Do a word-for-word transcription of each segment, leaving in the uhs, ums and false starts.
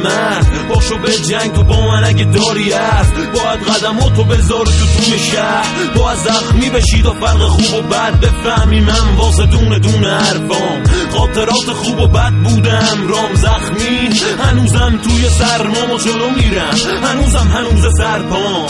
مرد باشو به جنگ تو با من اگه داری هست باید قدماتو بذار تو توی شهر باید زخمی بشید و فرق خوب و بد بفهمی من واسه دونه دونه حرفام خاطرات خوب و بد بودم رام زخمی هنوزم توی سرمام و جلو میرم هنوزم هنوز سرپام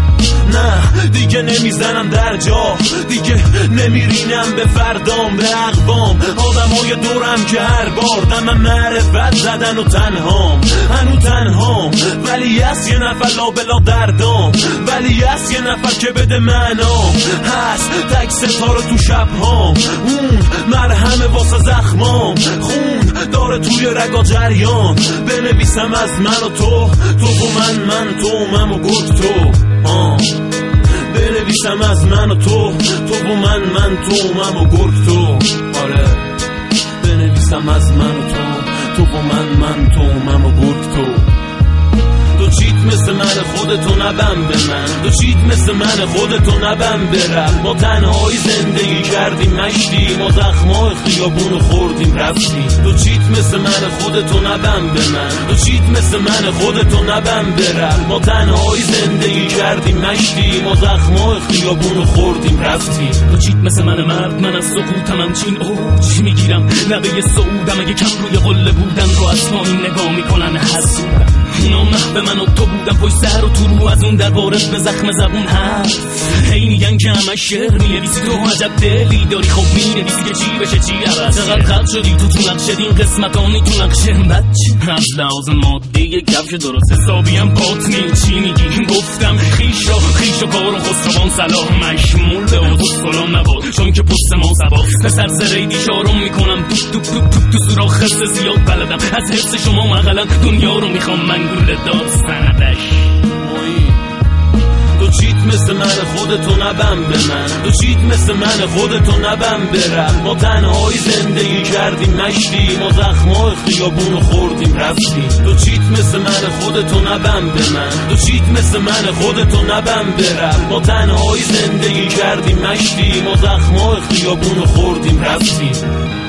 نه دیگه نمیزنم در جا دیگه نمیرینم به فردام به اقوام آدمای دورم که هر بار دم معرفت زدن و تنهام هنو تنهام ولی هست یه نفر لابلا دردام ولی هست یه نفر که بده معنام هست تک ستاره تو شبهام اون مرهم واسه زخمام خون داره توی رگا جریان بنویسم از من و تو تو و من من تو من و گرگ تو آه بنویسم از من و تو تو و من من تو من و گرگ تو آره بنویسم از من و تو تو و من من تو من و گرگ تو تو چیت مثل من خودتو نبم به من تو چیت مثل من خودتو نبم برم ما تنهایی زندگی کردیم مشتی ما زخمای خیابونو خوردیم رفتیم تو چیت مثل من خودتو نبم به من تو چیت مثل من خودتو نبم برم ما تنهایی زندگی کردیم مشتی ما زخمای خیابونو خوردیم رفتیم تو چیت مثل من مرد من از سقوطم همچین اوج میگیرم لبه سعودم اگه کم روی قله بودن رو از پایین نگاه میکنن حسودم اونا محو من و تو بودم پشت سر و تو رو از اون در وارد به زخم زبون هست هی میگن که همه شعر می‌نویسی تو عجب دلی داری خب می‌نویسی که چی بشه چی عوض چقدر خلق شدی تو تو نقشه دین قسمتانی تو نقشه بچه از لحاظ مادی یک کفش درست حسابی هم پات نی چی میگی گفتم خیش را خیش و کار و خسروان صلاح مشمول به آدوز فلان نباد چون که پست ما سبا پسر زریدی شارم میکنم توپ توپ توپ توپ تو سوراخ خسته زیاد بلدم از حفظ شما مغلن دنیا رو میخوام من گل داستندش تو چیت مثل من خودتو نبم به من تو چیت مثل من خودتو نبم برم ما تنهایی زندگی کردیم مشتی ما زخمای خیابونو خوردیم رفتیم تو چیت مثل من خودتو نبم به من تو چیت مثل من خودتو نبم برم ما تنهایی زندگی کردیم مشتی ما زخمای خیابونو خوردیم رفتیم